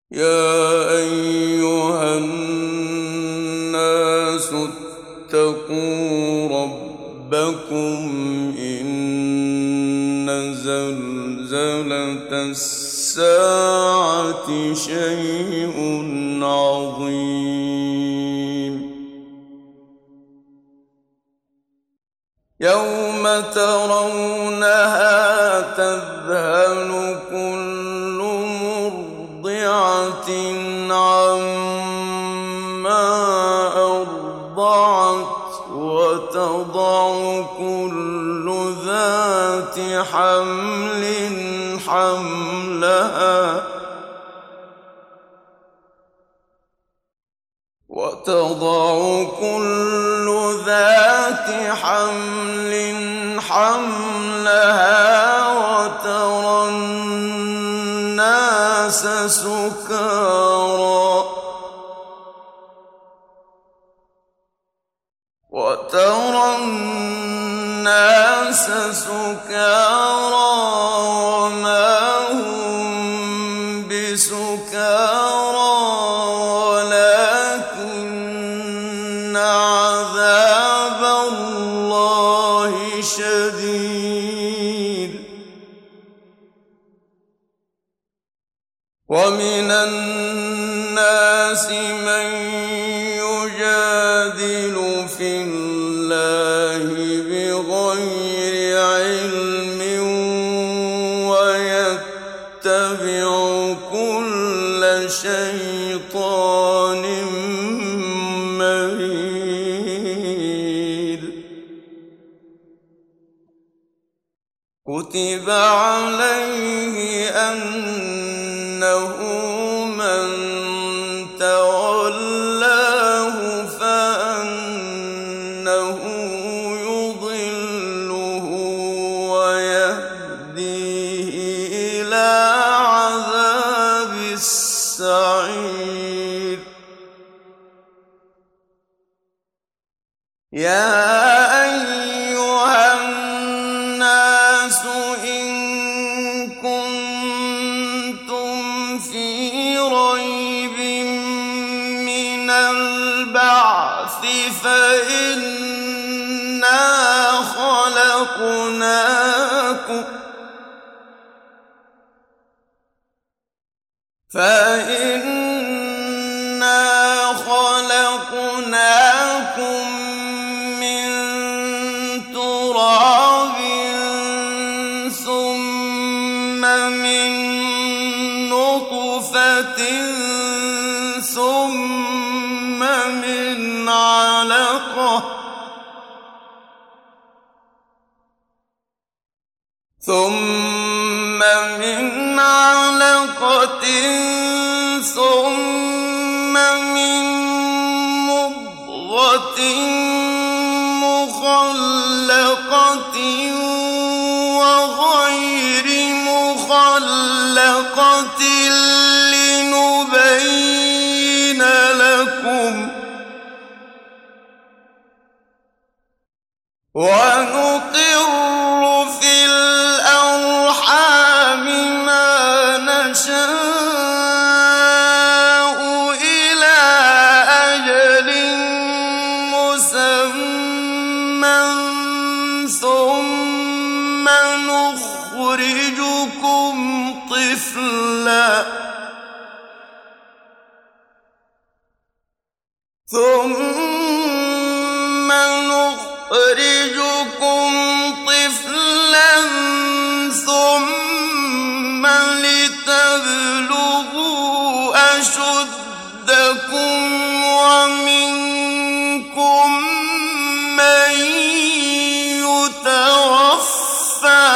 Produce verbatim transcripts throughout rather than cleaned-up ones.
يا أيها الناس اتقوا ربكم إن زلزلة الساعة شيء عظيم يوم ترونها تذهل كل مرضعة عما أرضعت وتضع كل ذات حمل حملها وتضع كل ذات حمل حملها وترى الناس سكارى وترى الناس سكارى وما هم بسكارى ولكن عذاب الله شديد ومن الناس من يجادل في الله بغير علم ويتبع كل شيطان مريد كتب عليه أنه من تولاه فأنه يضله ويهديه إلى عذاب السعير يا أيها الناس إن كنتم في ريب من البعث فإنا خلقناكم فإنا خلقناكم من تراب ثم من نطفة ثم من علقة ثم من علقة ثم من مضغة مخلقة وغير مخلقة لنبين لكم ونقر في الأرحام ما نشاء إلى أجل مسمى ثم نخرجكم طفلا ثم نخرجكم طفلا ثم لتبلغوا أشدكم ومنكم من يتوفى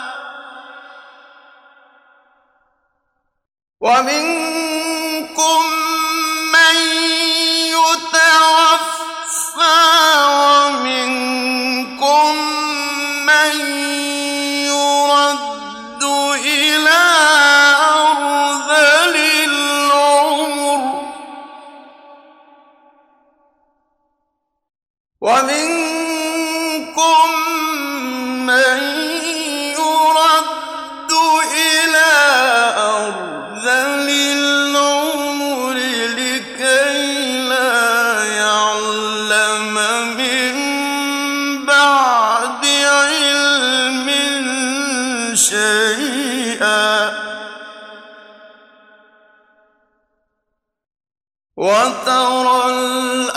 ومنكم من يتوفى ومنكم من يرد إلى أرذل العمر ومنكم من يرد إلى أرذل العمر وترى